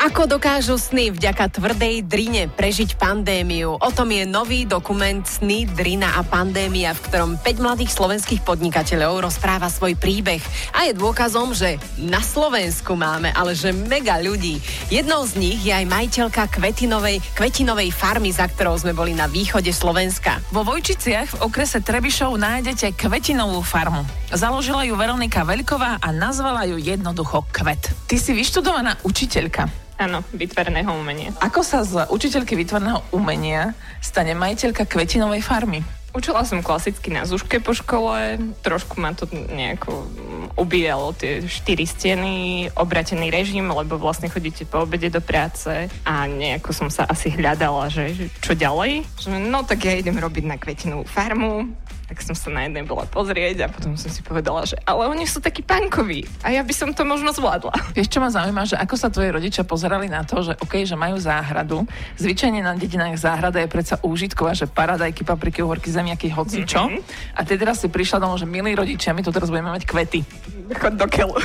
Ako dokážu sny vďaka tvrdej drine prežiť pandémiu? O tom je nový dokument Sny, drina a pandémia, v ktorom 5 mladých slovenských podnikateľov rozpráva svoj príbeh. A je dôkazom, že na Slovensku máme ale že mega ľudí. Jednou z nich je aj majiteľka kvetinovej farmy, za ktorou sme boli na východe Slovenska. Vo Vojčiciach v okrese Trebišov nájdete kvetinovú farmu. Založila ju Veronika Veľková a nazvala ju jednoducho Kvet. Ty si vyštudovaná učiteľka. Áno, výtvarného umenia. Ako sa z učiteľky výtvarného umenia stane majiteľka kvetinovej farmy? Učila som klasicky na Zuške po škole, trošku ma to nejako ubíjalo tie 4 steny, obratený režim, lebo vlastne chodíte po obede do práce a nejako som sa asi hľadala, že čo ďalej. No tak ja idem robiť na kvetinovú farmu. Tak som sa na jednej bola pozrieť a potom som si povedala, že ale oni sú takí punkoví a ja by som to možno zvládla. Vieš, čo ma zaujíma, že ako sa tvoji rodičia pozerali na to, že okej, že majú záhradu. Zvyčajne na dedinách záhrada je predsa úžitková, že paradajky, papriky, uhorky, zemiaky, hocičo. A ty teraz si prišla domov, že milí rodičia, my tu teraz budeme mať kvety. Chod do keľu.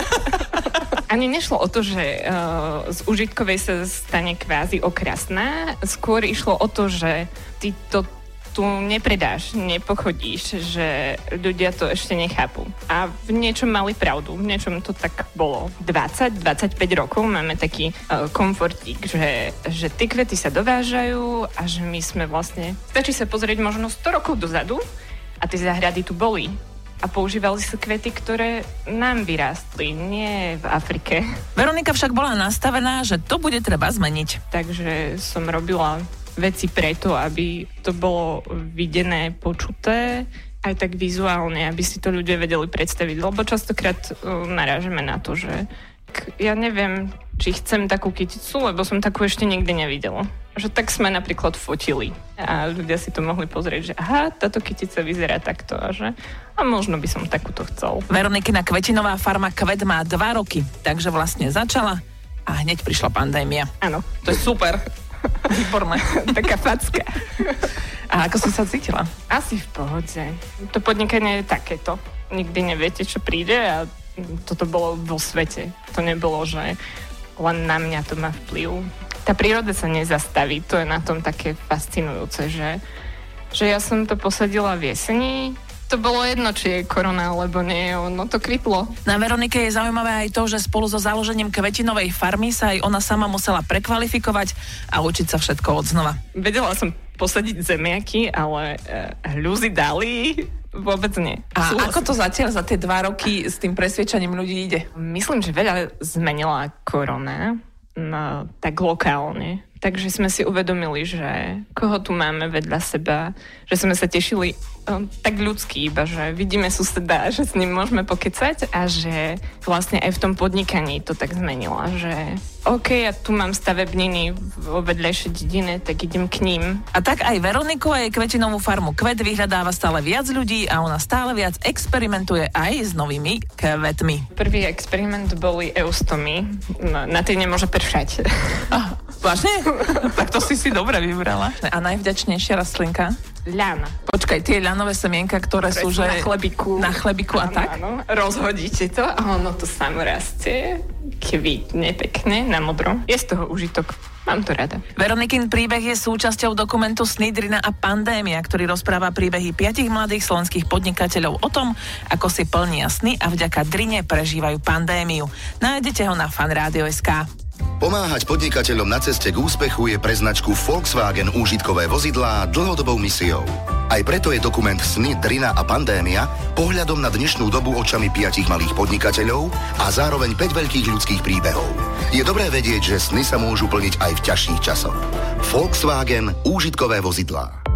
Ani nešlo o to, že z užitkovej sa stane kvázi okrasná. Skôr išlo o to, že ty to tu nepredáš, nepochodíš, že ľudia to ešte nechápu. A v niečom mali pravdu, v niečom to tak bolo. 20-25 rokov máme taký komfortík, že tie kvety sa dovážajú a že my sme vlastne... Stačí sa pozrieť možno 100 rokov dozadu a tie záhrady tu boli. A používali sa kvety, ktoré nám vyrástli, nie v Afrike. Veronika však bola nastavená, že to bude treba zmeniť. Takže som robila veci preto, aby to bolo videné, počuté, aj tak vizuálne, aby si to ľudia vedeli predstaviť. Lebo častokrát narážeme na to, že ja neviem, či chcem takú kyticu, lebo som takú ešte nikdy nevidela. Že tak sme napríklad fotili a ľudia si to mohli pozrieť, že aha, táto kytica vyzerá takto a že a možno by som takúto chcel. Veronikina kvetinová farma Kvet má 2 roky, takže vlastne začala a hneď prišla pandémia. Áno. To je super. Výborné. Taká facka. A ako si sa cítila? Asi v pohode. To podnikanie je takéto. Nikdy neviete, čo príde a toto bolo vo svete. To nebolo, že len na mňa to má vplyv. Tá príroda sa nezastaví. To je na tom také fascinujúce, že ja som to posadila v jeseni. To bolo jedno, či je korona, alebo nie, ono to kvitlo. Na Veronike je zaujímavé aj to, že spolu so založením kvetinovej farmy sa aj ona sama musela prekvalifikovať a učiť sa všetko od znova. Vedela som posadiť zemiaky, ale hľuzy dali vôbec nie. A ako to zatiaľ za tie 2 roky s tým presviečaním ľudí ide? Myslím, že veľa zmenila korona, no, tak lokálne. Takže sme si uvedomili, že koho tu máme vedľa seba, že sme sa tešili tak ľudský iba, že vidíme suseda, že s ním môžeme pokecať a že vlastne aj v tom podnikaní to tak zmenila, že OK, ja tu mám stavebniny vo vedľajšej dedine, tak idem k ním. A tak aj Veroniku a jej kvetinovú farmu Kvet vyhľadáva stále viac ľudí a ona stále viac experimentuje aj s novými kvetmi. Prvý experiment boli eustomy. Na tie nemôže pršať. Vážne? Tak to si dobre vybrala. A najvďačnejšia rastlinka? Ľana. Počkaj, tie ľanové semienka, ktoré sú že na chlebiku. Na chlebiku a tak? Áno, rozhodíte to a ono to samo rastie, kvitne pekne, na modro. Je z toho užitok. Mám to rada. Veronikin príbeh je súčasťou dokumentu Sny, drina a pandémia, ktorý rozpráva príbehy 5 mladých slovenských podnikateľov o tom, ako si plnia sny a vďaka drine prežívajú pandémiu. Nájdete ho na fanradio.sk. Pomáhať podnikateľom na ceste k úspechu je pre značku Volkswagen úžitkové vozidlá dlhodobou misiou. Aj preto je dokument Sny, drina a pandémia pohľadom na dnešnú dobu očami 5 malých podnikateľov a zároveň 5 veľkých ľudských príbehov. Je dobré vedieť, že sny sa môžu plniť aj v ťažších časoch. Volkswagen úžitkové vozidlá.